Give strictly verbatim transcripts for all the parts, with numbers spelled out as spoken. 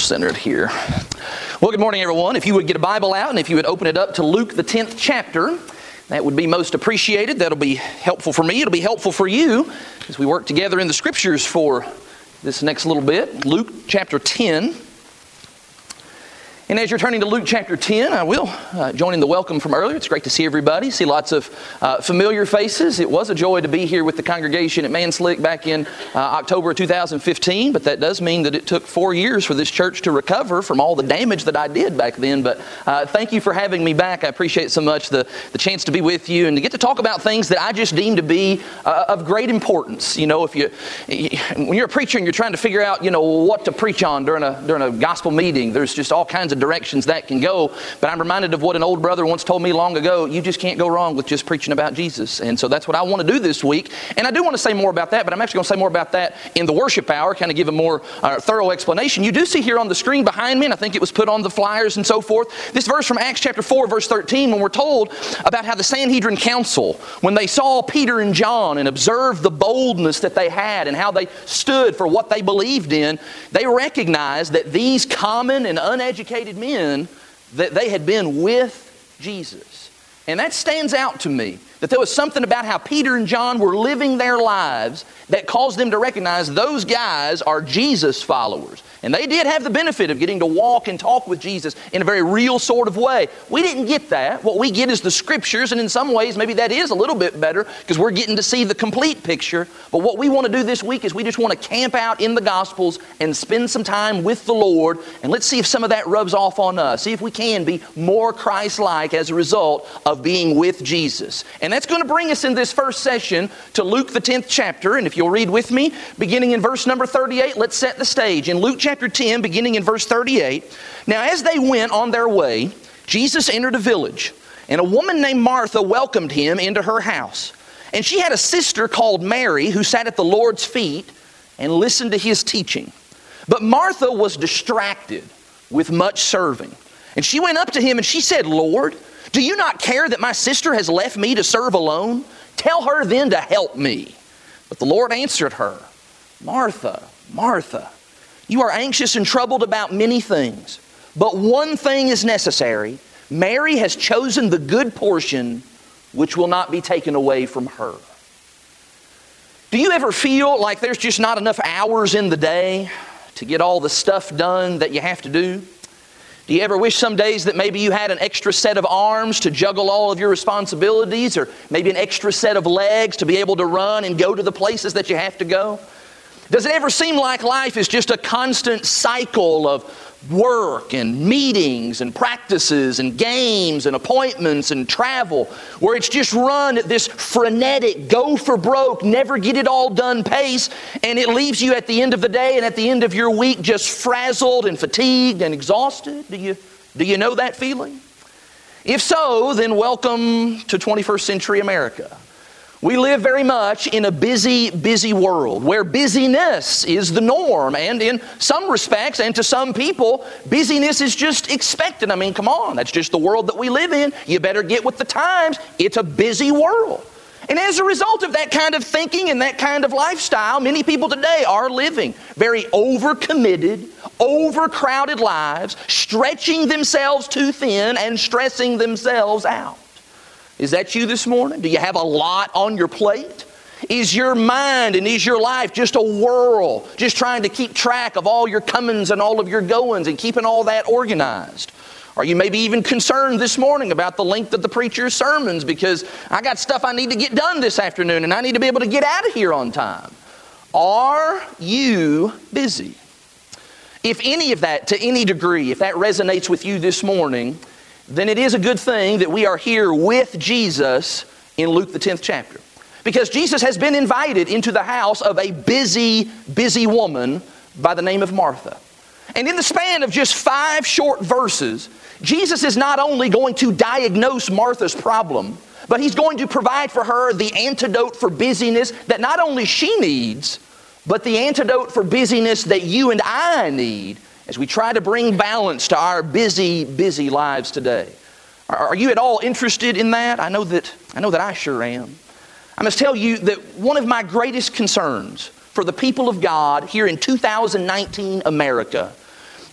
centered here. Well, good morning, everyone. If you would get a Bible out and if you would open it up to Luke, the tenth chapter, that would be most appreciated. That'll be helpful for me. It'll be helpful for you as we work together in the Scriptures for this next little bit. Luke chapter ten. And as you're turning to Luke chapter ten, I will uh, join in the welcome from earlier. It's great to see everybody, see lots of uh, familiar faces. It was a joy to be here with the congregation at Manslick back in uh, October of two thousand fifteen, but that does mean that it took four years for this church to recover from all the damage that I did back then. But uh, thank you for having me back. I appreciate so much the, the chance to be with you and to get to talk about things that I just deem to be uh, of great importance. You know, if you, when you're a preacher and you're trying to figure out, you know, what to preach on during a, during a gospel meeting, there's just all kinds of directions that can go. But I'm reminded of what an old brother once told me long ago. You just can't go wrong with just preaching about Jesus. And so that's what I want to do this week. And I do want to say more about that, but I'm actually going to say more about that in the worship hour, kind of give a more uh, thorough explanation. You do see here on the screen behind me, and I think it was put on the flyers and so forth, this verse from Acts chapter four, verse thirteen, when we're told about how the Sanhedrin Council, when they saw Peter and John and observed the boldness that they had and how they stood for what they believed in, they recognized that these common and uneducated men, that they had been with Jesus. And that stands out to me, that there was something about how Peter and John were living their lives that caused them to recognize those guys are Jesus followers. And they did have the benefit of getting to walk and talk with Jesus in a very real sort of way. We didn't get that. What we get is the Scriptures, and in some ways maybe that is a little bit better because we're getting to see the complete picture. But what we want to do this week is we just want to camp out in the Gospels and spend some time with the Lord, and let's see if some of that rubs off on us. See if we can be more Christ-like as a result of being with Jesus. And that's going to bring us in this first session to Luke the tenth chapter. And if you'll read with me, beginning in verse number thirty-eight, let's set the stage. In Luke chapter ten, beginning in verse thirty-eight, now as they went on their way, Jesus entered a village, and a woman named Martha welcomed him into her house. And she had a sister called Mary who sat at the Lord's feet and listened to his teaching. But Martha was distracted with much serving. And she went up to him and she said, "Lord, do you not care that my sister has left me to serve alone? Tell her then to help me." But the Lord answered her, "Martha, Martha, you are anxious and troubled about many things, but one thing is necessary. Mary has chosen the good portion, which will not be taken away from her." Do you ever feel like there's just not enough hours in the day to get all the stuff done that you have to do? Do you ever wish some days that maybe you had an extra set of arms to juggle all of your responsibilities, or maybe an extra set of legs to be able to run and go to the places that you have to go? Does it ever seem like life is just a constant cycle of work and meetings and practices and games and appointments and travel, where it's just run at this frenetic, go for broke, never get it all done pace, and it leaves you at the end of the day and at the end of your week just frazzled and fatigued and exhausted? Do you, do you know that feeling? If so, then welcome to twenty-first century America. We live very much in a busy, busy world where busyness is the norm. And in some respects, and to some people, busyness is just expected. I mean, come on, that's just the world that we live in. You better get with the times. It's a busy world. And as a result of that kind of thinking and that kind of lifestyle, many people today are living very overcommitted, overcrowded lives, stretching themselves too thin and stressing themselves out. Is that you this morning? Do you have a lot on your plate? Is your mind and is your life just a whirl, just trying to keep track of all your comings and all of your goings and keeping all that organized? Are you maybe even concerned this morning about the length of the preacher's sermons because I got stuff I need to get done this afternoon and I need to be able to get out of here on time? Are you busy? If any of that, to any degree, if that resonates with you this morning, then it is a good thing that we are here with Jesus in Luke the tenth chapter. Because Jesus has been invited into the house of a busy, busy woman by the name of Martha. And in the span of just five short verses, Jesus is not only going to diagnose Martha's problem, but He's going to provide for her the antidote for busyness that not only she needs, but the antidote for busyness that you and I need as we try to bring balance to our busy, busy lives today. Are you at all interested in that? I know that I know that I sure am. I must tell you that one of my greatest concerns for the people of God here in two thousand nineteen America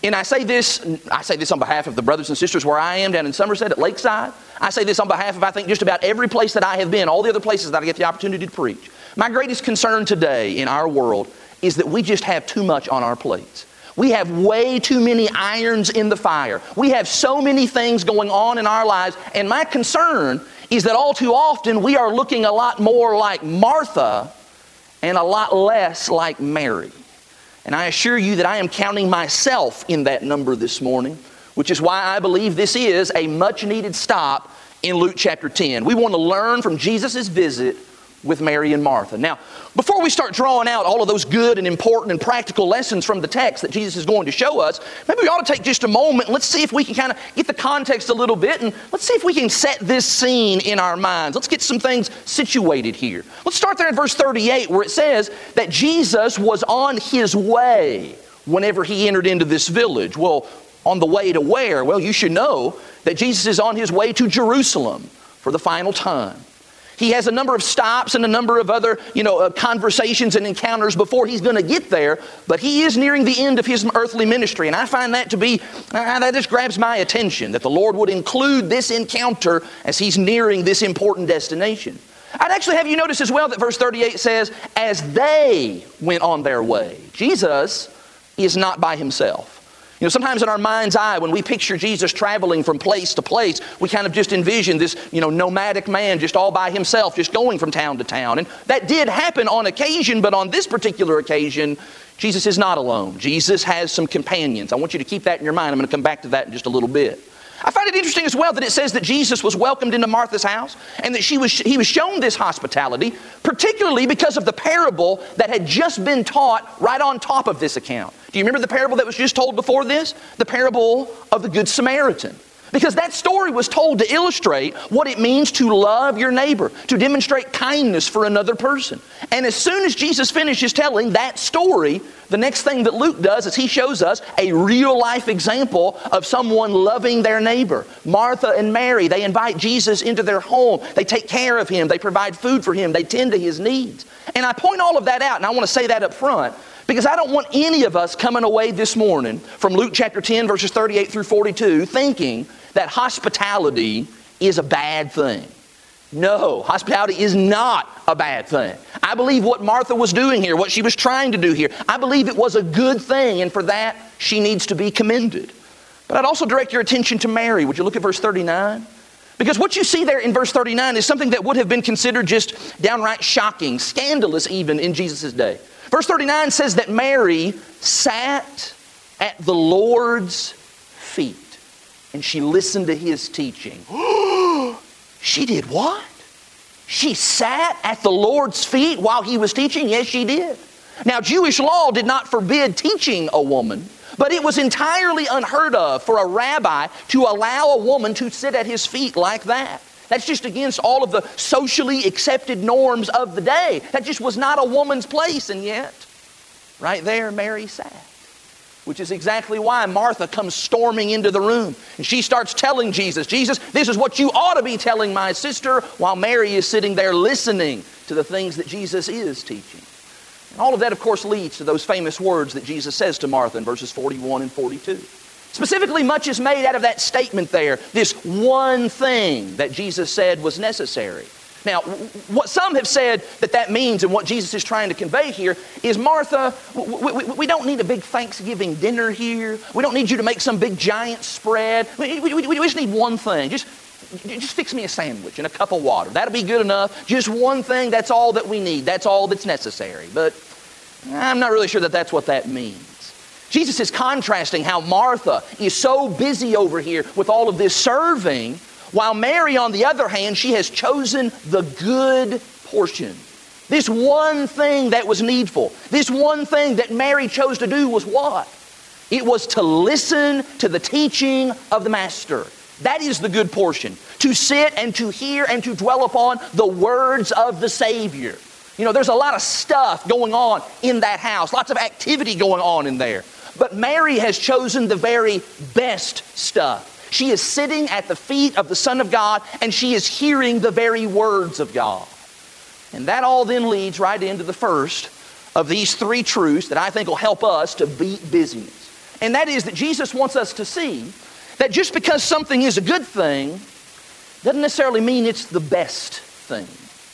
And I say this, I say this on behalf of the brothers and sisters where I am down in Somerset at Lakeside. I say this on behalf of, I think, just about every place that I have been, all the other places that I get the opportunity to preach. My greatest concern today in our world is that we just have too much on our plates. We have way too many irons in the fire. We have so many things going on in our lives, and my concern is that all too often we are looking a lot more like Martha and a lot less like Mary. And I assure you that I am counting myself in that number this morning, which is why I believe this is a much-needed stop in Luke chapter ten. We want to learn from Jesus' visit with Mary and Martha. Now, before we start drawing out all of those good and important and practical lessons from the text that Jesus is going to show us, maybe we ought to take just a moment and let's see if we can kind of get the context a little bit, and let's see if we can set this scene in our minds. Let's get some things situated here. Let's start there in verse thirty-eight, where it says that Jesus was on his way whenever he entered into this village. Well, on the way to where? Well, you should know that Jesus is on his way to Jerusalem for the final time. He has a number of stops and a number of other, you know, uh, conversations and encounters before he's going to get there, but he is nearing the end of his earthly ministry, and I find that to be, uh, that just grabs my attention, that the Lord would include this encounter as he's nearing this important destination. I'd actually have you notice as well that verse thirty-eight says, as they went on their way. Jesus is not by himself. You know, sometimes in our mind's eye, when we picture Jesus traveling from place to place, we kind of just envision this, you know, nomadic man just all by himself, just going from town to town. And that did happen on occasion, but on this particular occasion, Jesus is not alone. Jesus has some companions. I want you to keep that in your mind. I'm going to come back to that in just a little bit. I find it interesting as well that it says that Jesus was welcomed into Martha's house and that she was, he was shown this hospitality, particularly because of the parable that had just been taught right on top of this account. Do you remember the parable that was just told before this? The parable of the Good Samaritan. Because that story was told to illustrate what it means to love your neighbor, to demonstrate kindness for another person. And as soon as Jesus finishes telling that story, the next thing that Luke does is he shows us a real-life example of someone loving their neighbor. Martha and Mary, they invite Jesus into their home. They take care of him. They provide food for him. They tend to his needs. And I point all of that out, and I want to say that up front, because I don't want any of us coming away this morning from Luke chapter ten, verses thirty-eight through forty-two, thinking that hospitality is a bad thing. No, hospitality is not a bad thing. I believe what Martha was doing here, what she was trying to do here, I believe it was a good thing, and for that, she needs to be commended. But I'd also direct your attention to Mary. Would you look at verse thirty-nine? Because what you see there in verse thirty-nine is something that would have been considered just downright shocking, scandalous even in Jesus' day. Verse thirty-nine says that Mary sat at the Lord's feet and she listened to his teaching. She did what? She sat at the Lord's feet while he was teaching? Yes, she did. Now, Jewish law did not forbid teaching a woman, but it was entirely unheard of for a rabbi to allow a woman to sit at his feet like that. That's just against all of the socially accepted norms of the day. That just was not a woman's place, and yet, right there, Mary sat. Which is exactly why Martha comes storming into the room. And she starts telling Jesus, Jesus, this is what you ought to be telling my sister, while Mary is sitting there listening to the things that Jesus is teaching. And all of that, of course, leads to those famous words that Jesus says to Martha in verses forty-one and forty-two. Specifically, much is made out of that statement there, this one thing that Jesus said was necessary. Now, what some have said that that means, and what Jesus is trying to convey here, is Martha, we, we, we don't need a big Thanksgiving dinner here. We don't need you to make some big giant spread. We, we, we just need one thing. Just, just fix me a sandwich and a cup of water. That'll be good enough. Just one thing, that's all that we need. That's all that's necessary. But I'm not really sure that that's what that means. Jesus is contrasting how Martha is so busy over here with all of this serving, while Mary, on the other hand, she has chosen the good portion. This one thing that was needful, this one thing that Mary chose to do was what? It was to listen to the teaching of the Master. That is the good portion. To sit and to hear and to dwell upon the words of the Savior. You know, there's a lot of stuff going on in that house, lots of activity going on in there. But Mary has chosen the very best stuff. She is sitting at the feet of the Son of God, and she is hearing the very words of God. And that all then leads right into the first of these three truths that I think will help us to beat busyness. And that is that Jesus wants us to see that just because something is a good thing doesn't necessarily mean it's the best thing.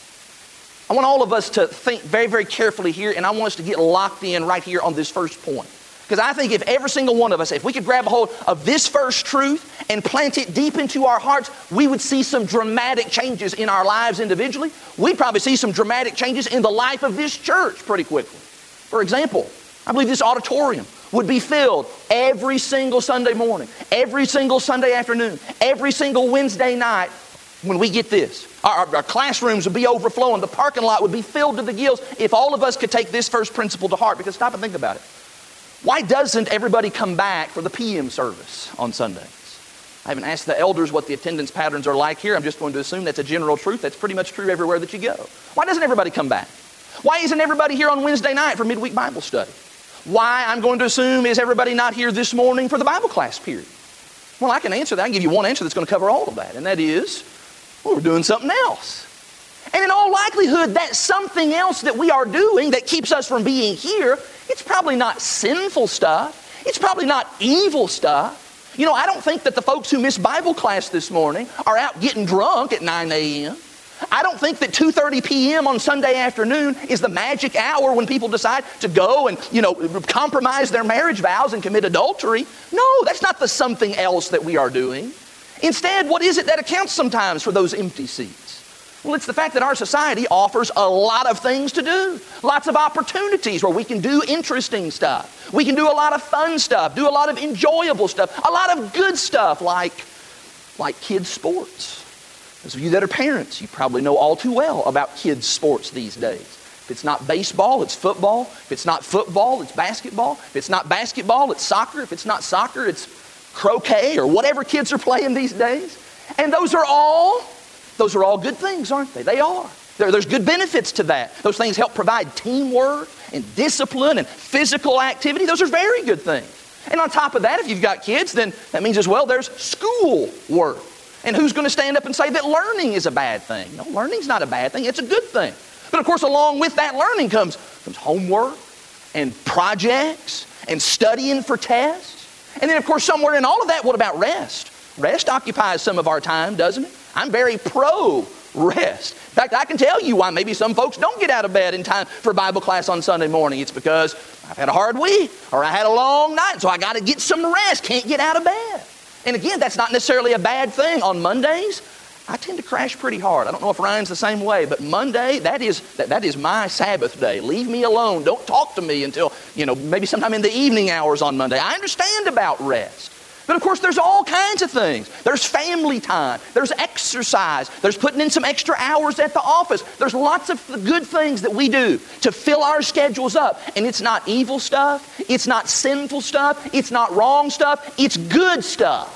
I want all of us to think very, very carefully here, and I want us to get locked in right here on this first point. Because I think if every single one of us, if we could grab a hold of this first truth and plant it deep into our hearts, we would see some dramatic changes in our lives individually. We'd probably see some dramatic changes in the life of this church pretty quickly. For example, I believe this auditorium would be filled every single Sunday morning, every single Sunday afternoon, every single Wednesday night when we get this. Our, our classrooms would be overflowing. The parking lot would be filled to the gills if all of us could take this first principle to heart. Because stop and think about it. Why doesn't everybody come back for the P M service on Sundays? I haven't asked the elders what the attendance patterns are like here. I'm just going to assume that's a general truth. That's pretty much true everywhere that you go. Why doesn't everybody come back? Why isn't everybody here on Wednesday night for midweek Bible study? Why, I'm going to assume, is everybody not here this morning for the Bible class period? Well, I can answer that. I can give you one answer that's going to cover all of that, and that is, well, we're doing something else. And in all likelihood, that something else that we are doing that keeps us from being here, it's probably not sinful stuff. It's probably not evil stuff. You know, I don't think that the folks who missed Bible class this morning are out getting drunk at nine a.m. I don't think that two thirty p.m. on Sunday afternoon is the magic hour when people decide to go and, you know, compromise their marriage vows and commit adultery. No, that's not the something else that we are doing. Instead, what is it that accounts sometimes for those empty seats? Well, it's the fact that our society offers a lot of things to do. Lots of opportunities where we can do interesting stuff. We can do a lot of fun stuff, do a lot of enjoyable stuff, a lot of good stuff like, like kids' sports. Those of you that are parents, you probably know all too well about kids' sports these days. If it's not baseball, it's football. If it's not football, it's basketball. If it's not basketball, it's soccer. If it's not soccer, it's croquet or whatever kids are playing these days. And those are all, those are all good things, aren't they? They are. There, there's good benefits to that. Those things help provide teamwork and discipline and physical activity. Those are very good things. And on top of that, if you've got kids, then that means as well there's school work. And who's going to stand up and say that learning is a bad thing? No, learning's not a bad thing. It's a good thing. But of course, along with that learning comes, comes homework and projects and studying for tests. And then, of course, somewhere in all of that, what about rest? Rest occupies some of our time, doesn't it? I'm very pro rest. In fact, I can tell you why maybe some folks don't get out of bed in time for Bible class on Sunday morning. It's because I've had a hard week or I had a long night, so I got to get some rest. Can't get out of bed. And again, that's not necessarily a bad thing. On Mondays, I tend to crash pretty hard. I don't know if Ryan's the same way, but Monday, that is that, that is my Sabbath day. Leave me alone. Don't talk to me until, you know, maybe sometime in the evening hours on Monday. I understand about rest. But of course, there's all kinds of things. There's family time. There's exercise. There's putting in some extra hours at the office. There's lots of good things that we do to fill our schedules up. And it's not evil stuff. It's not sinful stuff. It's not wrong stuff. It's good stuff.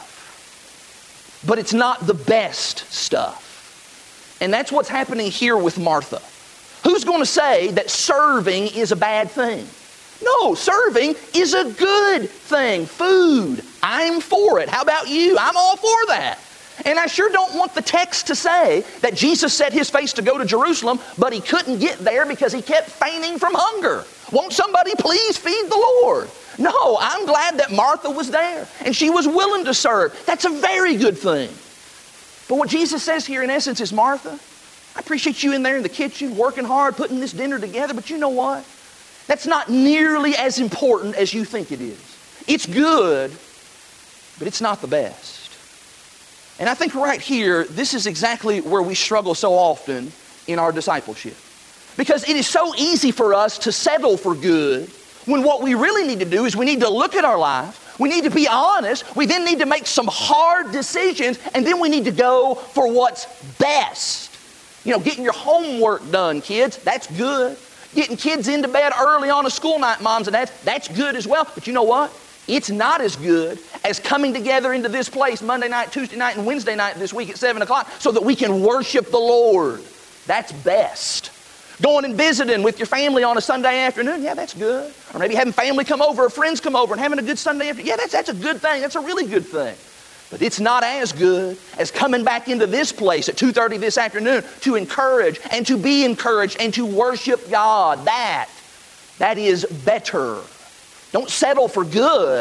But it's not the best stuff. And that's what's happening here with Martha. Who's going to say that serving is a bad thing? No, serving is a good thing. Food, I'm for it. How about you? I'm all for that. And I sure don't want the text to say that Jesus set his face to go to Jerusalem, but he couldn't get there because he kept fainting from hunger. Won't somebody please feed the Lord? No, I'm glad that Martha was there and she was willing to serve. That's a very good thing. But what Jesus says here in essence is, Martha, I appreciate you in there in the kitchen working hard, putting this dinner together, but you know what? That's not nearly as important as you think it is. It's good, but it's not the best. And I think right here, this is exactly where we struggle so often in our discipleship. Because it is so easy for us to settle for good when what we really need to do is we need to look at our life, we need to be honest, we then need to make some hard decisions, and then we need to go for what's best. You know, getting your homework done, kids, that's good. Getting kids into bed early on a school night, moms and dads, that's good as well. But you know what? It's not as good as coming together into this place Monday night, Tuesday night, and Wednesday night this week at seven o'clock so that we can worship the Lord. That's best. Going and visiting with your family on a Sunday afternoon, yeah, that's good. Or maybe having family come over or friends come over and having a good Sunday afternoon. Yeah, that's, that's a good thing. That's a really good thing. But it's not as good as coming back into this place at two thirty this afternoon to encourage and to be encouraged and to worship God. That, that is better. Don't settle for good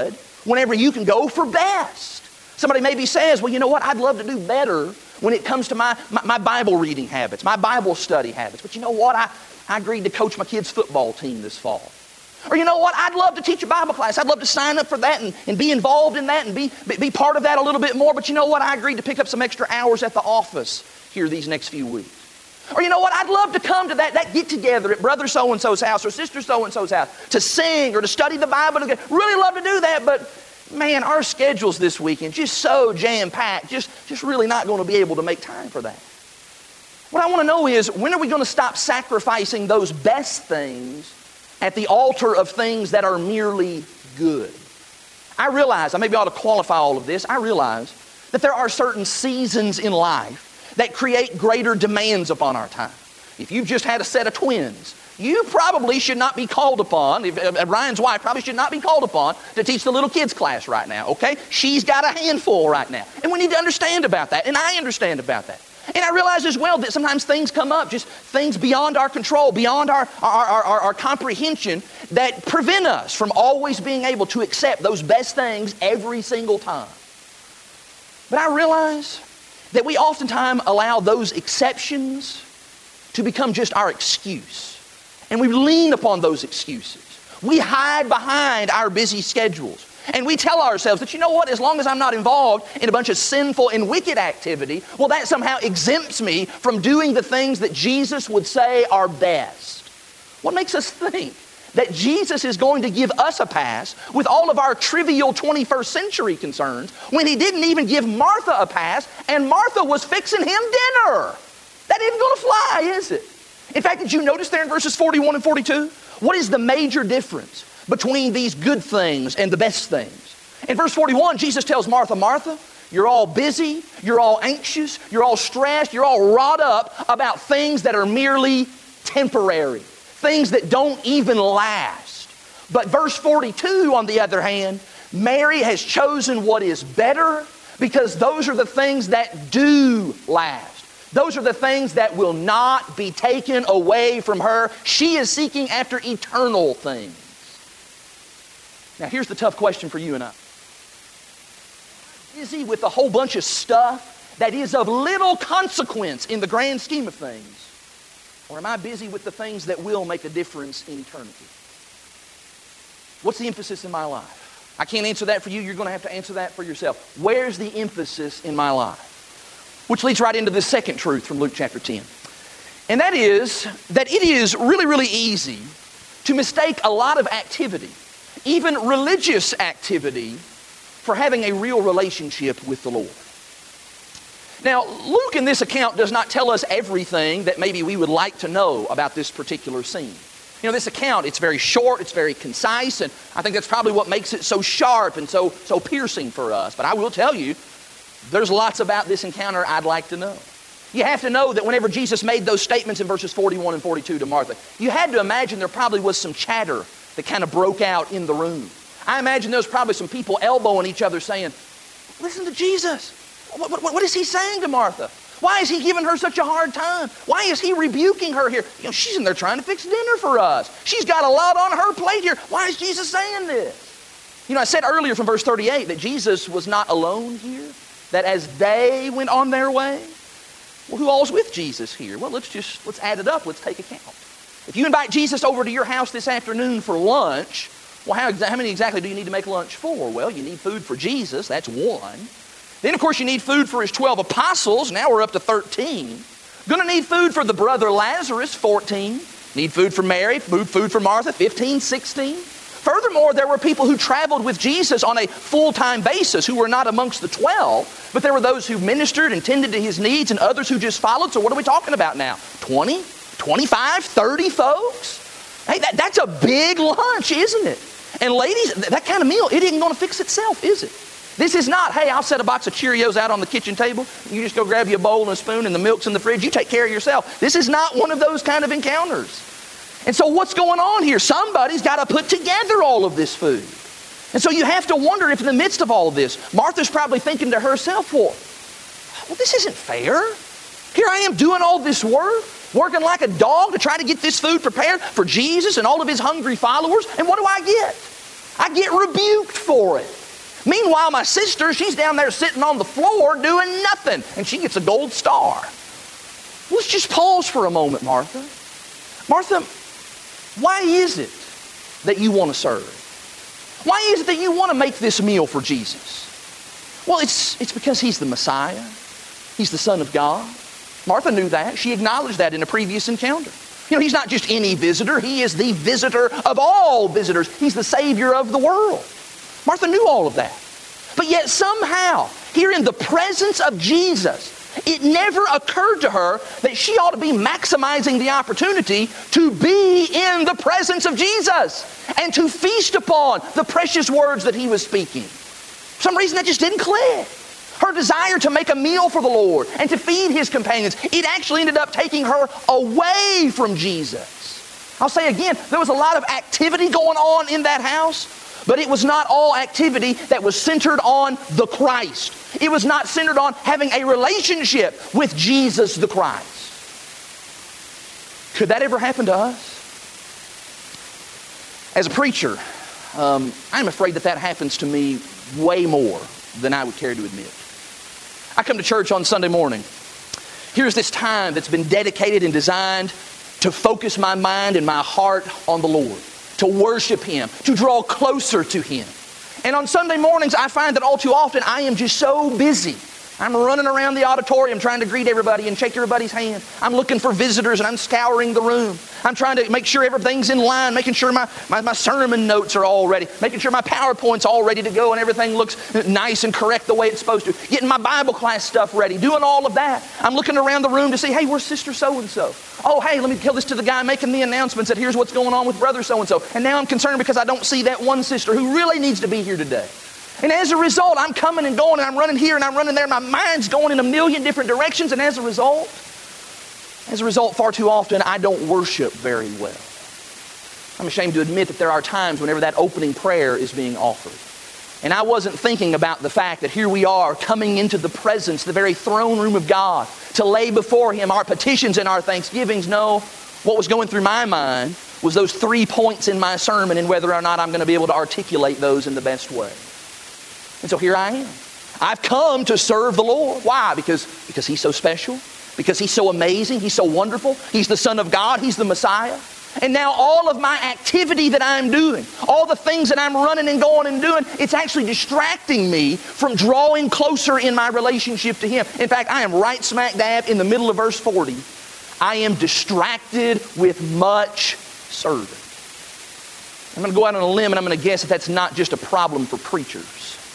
whenever you can go for best. Somebody maybe says, well, you know what, I'd love to do better when it comes to my, my, my Bible reading habits, my Bible study habits. But you know what, I, I agreed to coach my kids' football team this fall. Or you know what, I'd love to teach a Bible class. I'd love to sign up for that and, and be involved in that and be, be part of that a little bit more. But you know what, I agreed to pick up some extra hours at the office here these next few weeks. Or you know what, I'd love to come to that, that get-together at brother so-and-so's house or sister so-and-so's house to sing or to study the Bible together. Really love to do that, but man, our schedules this weekend just so jam-packed, just, just really not going to be able to make time for that. What I want to know is, when are we going to stop sacrificing those best things at the altar of things that are merely good? I realize, I maybe ought to qualify all of this, I realize that there are certain seasons in life that create greater demands upon our time. If you've just had a set of twins, you probably should not be called upon, if, uh, Ryan's wife probably should not be called upon to teach the little kids class right now, okay? She's got a handful right now. And we need to understand about that, and I understand about that. And I realize as well that sometimes things come up, just things beyond our control, beyond our, our, our, our, our comprehension, that prevent us from always being able to accept those best things every single time. But I realize that we oftentimes allow those exceptions to become just our excuse. And we lean upon those excuses. We hide behind our busy schedules. And we tell ourselves that, you know what, as long as I'm not involved in a bunch of sinful and wicked activity, well, that somehow exempts me from doing the things that Jesus would say are best. What makes us think that Jesus is going to give us a pass with all of our trivial twenty-first century concerns when He didn't even give Martha a pass, and Martha was fixing him dinner? That isn't going to fly, is it? In fact, did you notice there in verses forty-one and forty-two? What is the major difference between these good things and the best things? In verse forty-one, Jesus tells Martha, Martha, you're all busy, you're all anxious, you're all stressed, you're all wrought up about things that are merely temporary, things that don't even last. But verse forty-two, on the other hand, Mary has chosen what is better, because those are the things that do last. Those are the things that will not be taken away from her. She is seeking after eternal things. Now here's the tough question for you and I. Busy with a whole bunch of stuff that is of little consequence in the grand scheme of things? Or am I busy with the things that will make a difference in eternity? What's the emphasis in my life? I can't answer that for you. You're going to have to answer that for yourself. Where's the emphasis in my life? Which leads right into the second truth from Luke chapter ten. And that is that it is really, really easy to mistake a lot of activity, even religious activity, for having a real relationship with the Lord. Now, Luke in this account does not tell us everything that maybe we would like to know about this particular scene. You know, this account, it's very short, it's very concise, and I think that's probably what makes it so sharp and so, so piercing for us. But I will tell you, there's lots about this encounter I'd like to know. You have to know that whenever Jesus made those statements in verses forty-one and forty-two to Martha, you had to imagine there probably was some chatter that kind of broke out in the room. I imagine there was probably some people elbowing each other saying, listen to Jesus. What, what, what is He saying to Martha? Why is He giving her such a hard time? Why is He rebuking her here? You know, she's in there trying to fix dinner for us. She's got a lot on her plate here. Why is Jesus saying this? You know, I said earlier from verse thirty-eight that Jesus was not alone here. That as they went on their way, well, who all's with Jesus here? Well, let's just, let's add it up. Let's take account. If you invite Jesus over to your house this afternoon for lunch, well, how, how many exactly do you need to make lunch for? Well, you need food for Jesus. That's one. Then, of course, you need food for His twelve apostles. Now we're up to thirteen. Going to need food for the brother Lazarus, fourteen. Need food for Mary, food, food for Martha, fifteen, sixteen. Furthermore, there were people who traveled with Jesus on a full-time basis who were not amongst the twelve, but there were those who ministered and tended to His needs and others who just followed. So what are we talking about now? twenty, twenty-five, thirty folks? Hey, that, that's a big lunch, isn't it? And ladies, that kind of meal, it isn't going to fix itself, is it? This is not, hey, I'll set a box of Cheerios out on the kitchen table. You just go grab you a bowl and a spoon and the milk's in the fridge. You take care of yourself. This is not one of those kind of encounters. And so what's going on here? Somebody's got to put together all of this food. And so you have to wonder if in the midst of all of this, Martha's probably thinking to herself, well, well, this isn't fair. Here I am doing all this work, working like a dog to try to get this food prepared for Jesus and all of His hungry followers. And what do I get? I get rebuked for it. Meanwhile, my sister, she's down there sitting on the floor doing nothing, and she gets a gold star. Let's just pause for a moment, Martha. Martha, why is it that you want to serve? Why is it that you want to make this meal for Jesus? Well, it's, it's because He's the Messiah. He's the Son of God. Martha knew that. She acknowledged that in a previous encounter. You know, He's not just any visitor. He is the visitor of all visitors. He's the Savior of the world. Martha knew all of that. But yet somehow, here in the presence of Jesus, it never occurred to her that she ought to be maximizing the opportunity to be in the presence of Jesus and to feast upon the precious words that He was speaking. For some reason that just didn't click. Her desire to make a meal for the Lord and to feed His companions, it actually ended up taking her away from Jesus. I'll say again, there was a lot of activity going on in that house, but it was not all activity that was centered on the Christ. It was not centered on having a relationship with Jesus the Christ. Could that ever happen to us? As a preacher, um, I'm afraid that that happens to me way more than I would care to admit. I come to church on Sunday morning. Here's this time that's been dedicated and designed to focus my mind and my heart on the Lord, to worship Him, to draw closer to Him. And on Sunday mornings, I find that all too often I am just so busy. I'm running around the auditorium trying to greet everybody and shake everybody's hand. I'm looking for visitors and I'm scouring the room. I'm trying to make sure everything's in line, making sure my, my, my sermon notes are all ready, making sure my PowerPoint's all ready to go and everything looks nice and correct the way it's supposed to. Getting my Bible class stuff ready, doing all of that. I'm looking around the room to see, hey, where's Sister So-and-so? Oh, hey, let me tell this to the guy making the announcements that here's what's going on with Brother So-and-so. And now I'm concerned because I don't see that one sister who really needs to be here today. And as a result, I'm coming and going and I'm running here and I'm running there. My mind's going in a million different directions. And as a result, as a result, far too often, I don't worship very well. I'm ashamed to admit that there are times whenever that opening prayer is being offered. And I wasn't thinking about the fact that here we are coming into the presence, the very throne room of God, to lay before Him our petitions and our thanksgivings. No, what was going through my mind was those three points in my sermon and whether or not I'm going to be able to articulate those in the best way. And so here I am. I've come to serve the Lord. Why? Because, because He's so special. Because He's so amazing. He's so wonderful. He's the Son of God. He's the Messiah. And now all of my activity that I'm doing, all the things that I'm running and going and doing, it's actually distracting me from drawing closer in my relationship to Him. In fact, I am right smack dab in the middle of verse forty. I am distracted with much serving. I'm going to go out on a limb and I'm going to guess that that's not just a problem for preachers.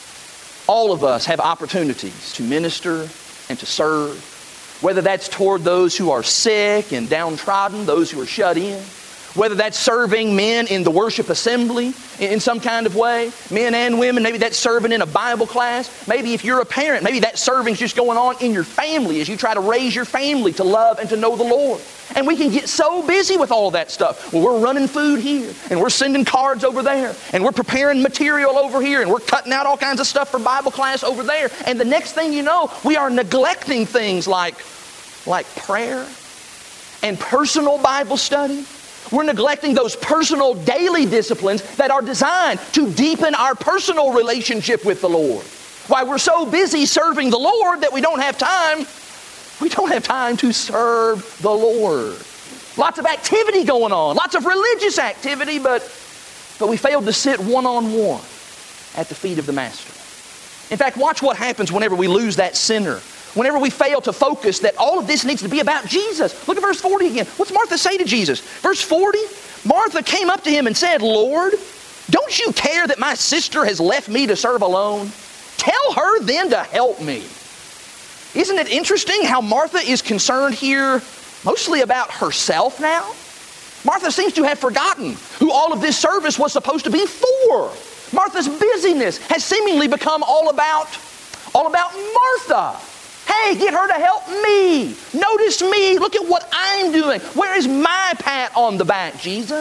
All of us have opportunities to minister and to serve, whether that's toward those who are sick and downtrodden, those who are shut in, whether that's serving men in the worship assembly in some kind of way, men and women, maybe that's serving in a Bible class. Maybe if you're a parent, maybe that serving's just going on in your family as you try to raise your family to love and to know the Lord. And we can get so busy with all that stuff. Well, we're running food here, and we're sending cards over there, and we're preparing material over here, and we're cutting out all kinds of stuff for Bible class over there. And the next thing you know, we are neglecting things like, like prayer and personal Bible study. We're neglecting those personal daily disciplines that are designed to deepen our personal relationship with the Lord. Why we're so busy serving the Lord that we don't have time We don't have time to serve the Lord. Lots of activity going on, lots of religious activity, but, but we failed to sit one-on-one at the feet of the Master. In fact, watch what happens whenever we lose that center. Whenever we fail to focus that all of this needs to be about Jesus. Look at verse forty again. What's Martha say to Jesus? Verse forty, Martha came up to Him and said, Lord, don't you care that my sister has left me to serve alone? Tell her then to help me. Isn't it interesting how Martha is concerned here mostly about herself now? Martha seems to have forgotten who all of this service was supposed to be for. Martha's busyness has seemingly become all about, all about Martha. Hey, get her to help me. Notice me. Look at what I'm doing. Where is my pat on the back,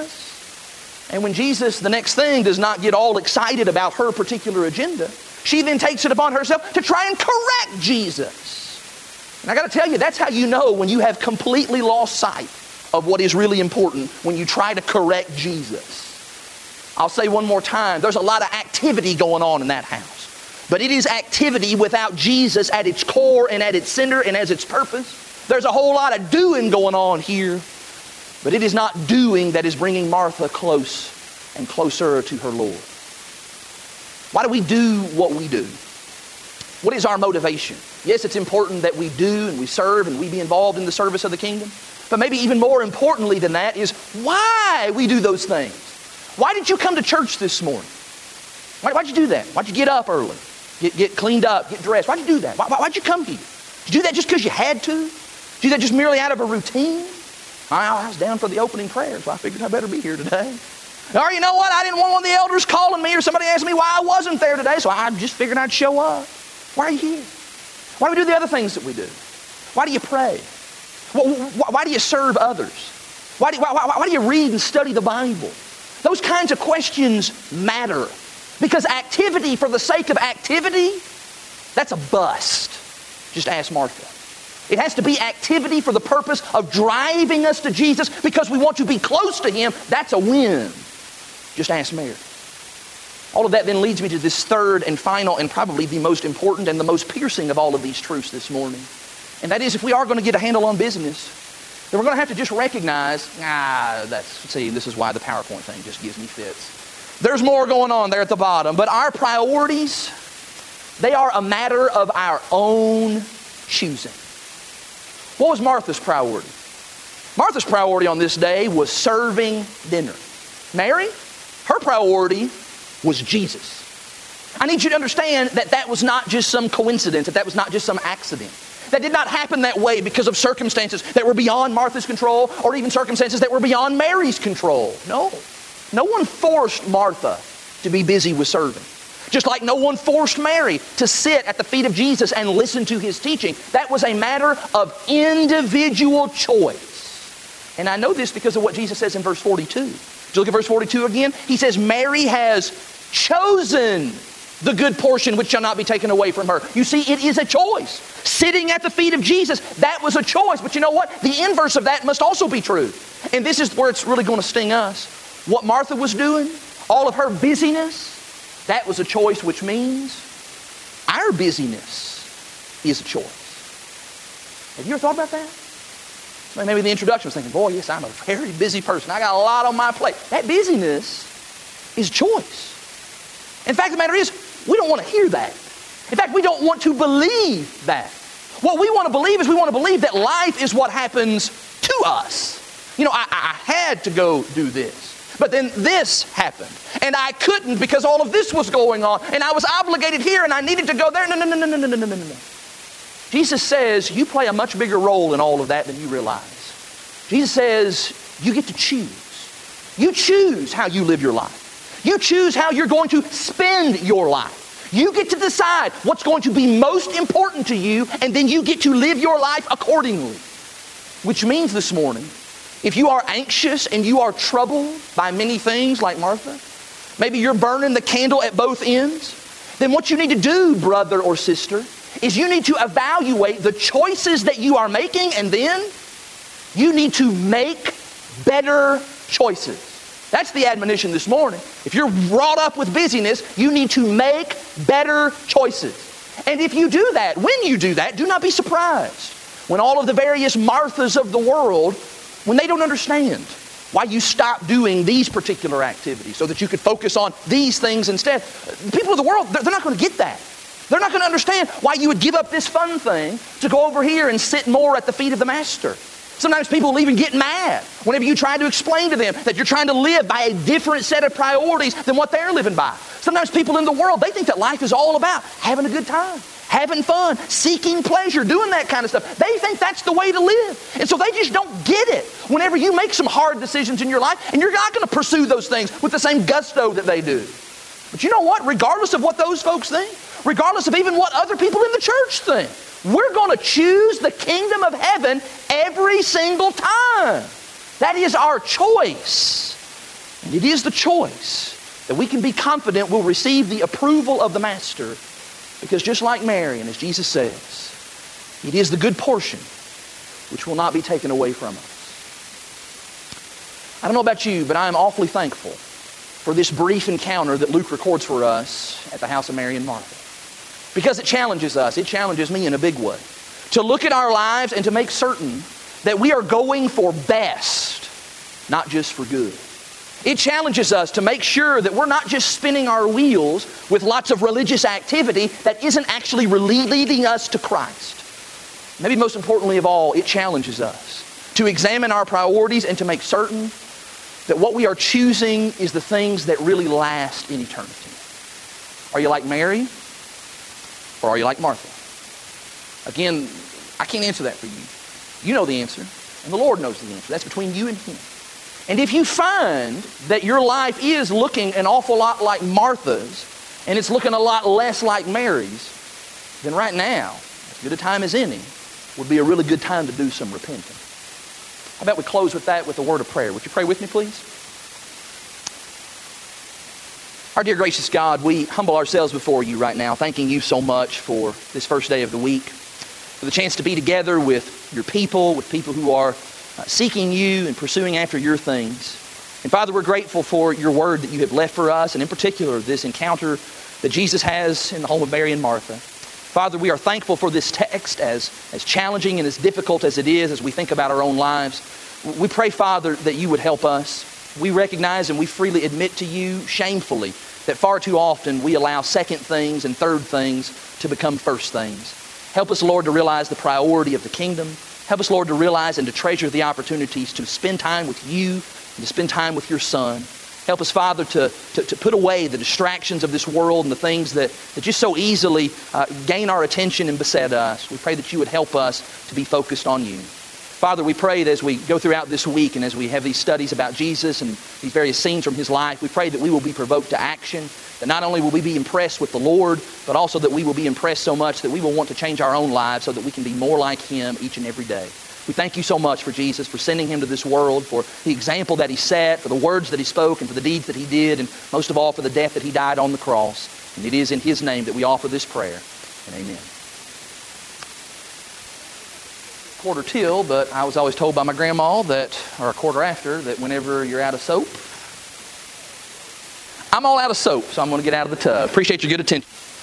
Jesus? And when Jesus, the next thing, does not get all excited about her particular agenda, she then takes it upon herself to try and correct Jesus. And I got to tell you, that's how you know when you have completely lost sight of what is really important when you try to correct Jesus. I'll say one more time, there's a lot of activity going on in that house. But it is activity without Jesus at its core and at its center and as its purpose. There's a whole lot of doing going on here, but it is not doing that is bringing Martha close and closer to her Lord. Why do we do what we do? What is our motivation? Yes, it's important that we do and we serve and we be involved in the service of the kingdom. But maybe even more importantly than that is why we do those things. Why did you come to church this morning? Why, why'd you do that? Why'd you get up early? Get, get cleaned up, get dressed? Why'd you do that? Why, why, why'd you come here? Did you do that just because you had to? Did you do that just merely out of a routine? I, I was down for the opening prayer, so I figured I better be here today. Or you know what? I didn't want one of the elders calling me or somebody asking me why I wasn't there today, so I just figured I'd show up. Why are you here? Why do we do the other things that we do? Why do you pray? Why do you serve others? Why do, why, why, why do you read and study the Bible? Those kinds of questions matter. Because activity for the sake of activity, that's a bust. Just ask Martha. It has to be activity for the purpose of driving us to Jesus because we want to be close to Him. That's a win. Just ask Mary. All of that then leads me to this third and final and probably the most important and the most piercing of all of these truths this morning. And that is, if we are going to get a handle on business, then we're going to have to just recognize, ah, that's, see, this is why the PowerPoint thing just gives me fits. There's more going on there at the bottom, but our priorities, they are a matter of our own choosing. What was Martha's priority? Martha's priority on this day was serving dinner. Mary, her priority was Jesus. I need you to understand that that was not just some coincidence, that that was not just some accident. That did not happen that way because of circumstances that were beyond Martha's control or even circumstances that were beyond Mary's control. No. No one forced Martha to be busy with serving. Just like no one forced Mary to sit at the feet of Jesus and listen to His teaching. That was a matter of individual choice. And I know this because of what Jesus says in verse forty-two. Did you look at verse forty-two again? He says, Mary has chosen the good portion which shall not be taken away from her. You see, it is a choice. Sitting at the feet of Jesus, that was a choice. But you know what? The inverse of that must also be true. And this is where it's really going to sting us. What Martha was doing, all of her busyness, that was a choice, which means our busyness is a choice. Have you ever thought about that? Maybe the introduction was thinking, boy, yes, I'm a very busy person. I got a lot on my plate. That busyness is choice. In fact, the matter is, we don't want to hear that. In fact, we don't want to believe that. What we want to believe is we want to believe that life is what happens to us. You know, I, I had to go do this, but then this happened, and I couldn't because all of this was going on, and I was obligated here, and I needed to go there. No, no, no, no, no, no, no, no, no, no. Jesus says you play a much bigger role in all of that than you realize. Jesus says you get to choose. You choose how you live your life. You choose how you're going to spend your life. You get to decide what's going to be most important to you, and then you get to live your life accordingly. Which means this morning, if you are anxious and you are troubled by many things like Martha, maybe you're burning the candle at both ends, then what you need to do, brother or sister, is you need to evaluate the choices that you are making, and then you need to make better choices. That's the admonition this morning. If you're wrought up with busyness, you need to make better choices. And if you do that, when you do that, do not be surprised when all of the various Marthas of the world, when they don't understand why you stop doing these particular activities so that you could focus on these things instead. People of the world, they're not going to get that. They're not going to understand why you would give up this fun thing to go over here and sit more at the feet of the Master. Sometimes people will even get mad whenever you try to explain to them that you're trying to live by a different set of priorities than what they're living by. Sometimes people in the world, they think that life is all about having a good time, having fun, seeking pleasure, doing that kind of stuff. They think that's the way to live. And so they just don't get it whenever you make some hard decisions in your life, and you're not going to pursue those things with the same gusto that they do. But you know what? Regardless of what those folks think, regardless of even what other people in the church think, we're going to choose the kingdom of heaven every single time. That is our choice. And it is the choice that we can be confident will receive the approval of the Master. Because just like Mary, and as Jesus says, it is the good portion which will not be taken away from us. I don't know about you, but I am awfully thankful for this brief encounter that Luke records for us at the house of Mary and Martha. Because it challenges us. It challenges me in a big way. To look at our lives and to make certain that we are going for best, not just for good. It challenges us to make sure that we're not just spinning our wheels with lots of religious activity that isn't actually leading us to Christ. Maybe most importantly of all, it challenges us to examine our priorities and to make certain that what we are choosing is the things that really last in eternity. Are you like Mary? Or are you like Martha? Again, I can't answer that for you. You know the answer, and the Lord knows the answer. That's between you and Him. And if you find that your life is looking an awful lot like Martha's, and it's looking a lot less like Mary's, then right now, as good a time as any, would be a really good time to do some repenting. How about we close with that with a word of prayer? Would you pray with me, please? Our dear gracious God, we humble ourselves before you right now, thanking you so much for this first day of the week, for the chance to be together with your people, with people who are uh, seeking you and pursuing after your things. And Father, we're grateful for your word that you have left for us, and in particular, this encounter that Jesus has in the home of Mary and Martha. Father, we are thankful for this text, as, as challenging and as difficult as it is as we think about our own lives. We pray, Father, that you would help us. We recognize and we freely admit to you shamefully that far too often we allow second things and third things to become first things. Help us, Lord, to realize the priority of the kingdom. Help us, Lord, to realize and to treasure the opportunities to spend time with you and to spend time with your Son. Help us, Father, to, to, to put away the distractions of this world and the things that, that just so easily uh, gain our attention and beset us. We pray that you would help us to be focused on you. Father, we pray that as we go throughout this week and as we have these studies about Jesus and these various scenes from His life, we pray that we will be provoked to action, that not only will we be impressed with the Lord, but also that we will be impressed so much that we will want to change our own lives so that we can be more like Him each and every day. We thank you so much for Jesus, for sending Him to this world, for the example that He set, for the words that He spoke, and for the deeds that He did, and most of all for the death that He died on the cross. And it is in His name that we offer this prayer. And amen. Quarter till, but I was always told by my grandma that, or a quarter after, that whenever you're out of soap, I'm all out of soap, so I'm going to get out of the tub. Appreciate your good attention.